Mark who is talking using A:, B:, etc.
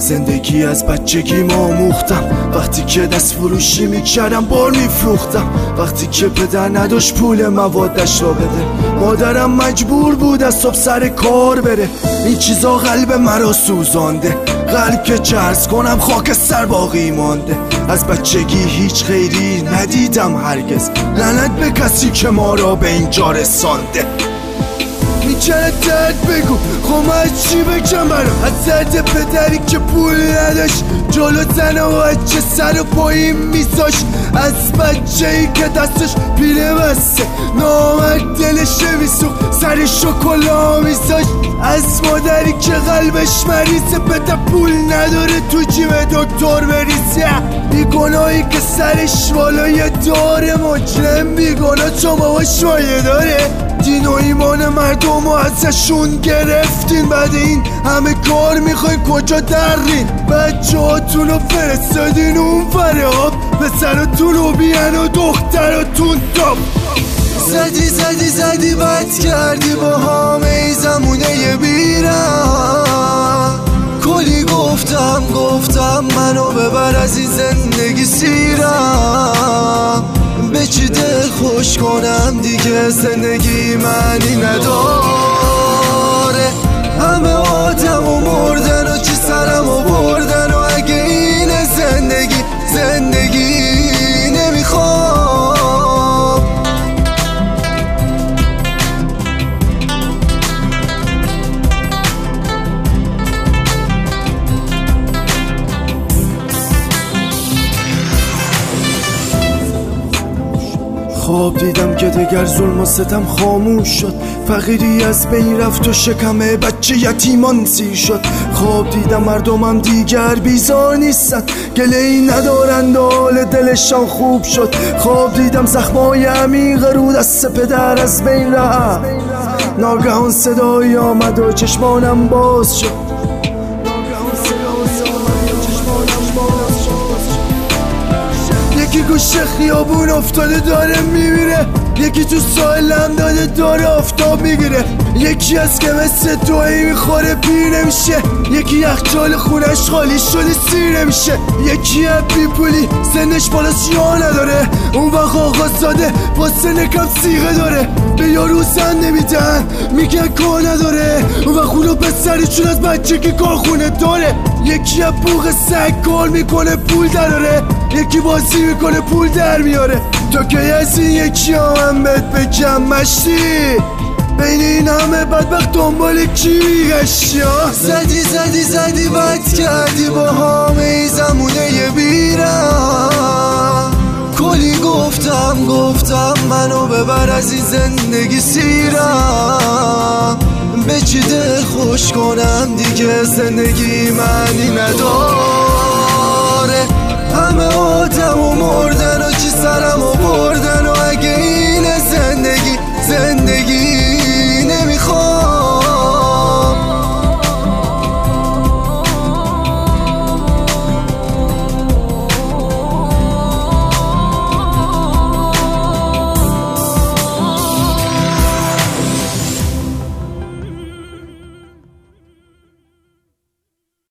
A: زندگی از بچگی آموختم، وقتی که دست فروشی میکردم بار میفروختم، وقتی که پدر نداشت پول موادش را بده، مادرم مجبور بود از صبح سر کار بره. این چیزا قلب مرا سوزانده، قلب که چرس کنم خاک سر باقی مانده. از بچگی هیچ خیری ندیدم هرگز، لعنت به کسی که ما را به اینجا رسانده. میکنه درد بگو خب از چی بگم برام، از درد پدری که پول نداشت جلو زن و بچه سر و پایین میذاشت، از بچه ای که دستش پیله بسته نامرد دلش میسوخت سرش کلا میذاشت، از مادری که قلبش مریضه پدر پول نداره تو جیب دکتر بریزه، بیگناهی که سرش بالای داره، مجرم بیگناه چون باباش مایه داره. دین و ایمان مردم رو ازشون گرفتین، بعد این همه کار میخواین کجا درین؟ بچه هاتون رو فرستادین اون فراب، پسراتون رو بیان و دختراتون تاب. زدی بد کردی با همه ای زمونه بیرم، کلی گفتم منو ببر از این زندگی سیرم، به چی دل خوش کنم دیگه زندگی معنی نداره، همه آدم و مردن و چی سرم و بردن و اگه این زندگی نمیخوام. خواب دیدم که دیگر ظلم و ستم خاموش شد، فقیری از بین رفت و شکم بچه یتیمان سیر شد. خواب دیدم مردمم دیگر بیزار نیستن، گله ای ندارند و حال دلشان خوب شد. خواب دیدم زخمای عمیق رو دست پدر از بین رفت، ناگهان صدایی آمد و چشمانم باز شد. یکی گوشه خیابون افتاده داره میمیره، یکی تو ساحلم داده داره آفتاب میگیره، یکی از که مثل توهی میخوره پیر نمیشه، یکی یخچال خونش خالی شده سیر نمیشه، یکی از بی پولی سنش بالا سیاه نداره، اون وقت آقا زاده با سن کم سیغه داره، به یارو زن نمیدن میگن کار نداره، اون وقت اونو پسری چون از بچه که کارخونه داره، یکی از بوق سگ کار میکنه پول دراره، یکی بازی میکنه پول در میاره. تو که از این یکی هم بهت بگم مشتی، بین این همه بدبخت دنبال کی میگشتی؟ زدی بد کردی با همه ای زمونه بیرم، کلی گفتم منو ببر از این زندگی سیرم، به چی دل خوش کنم دیگه زندگی معنی نداره، همه آدم و مردن و چی سرم و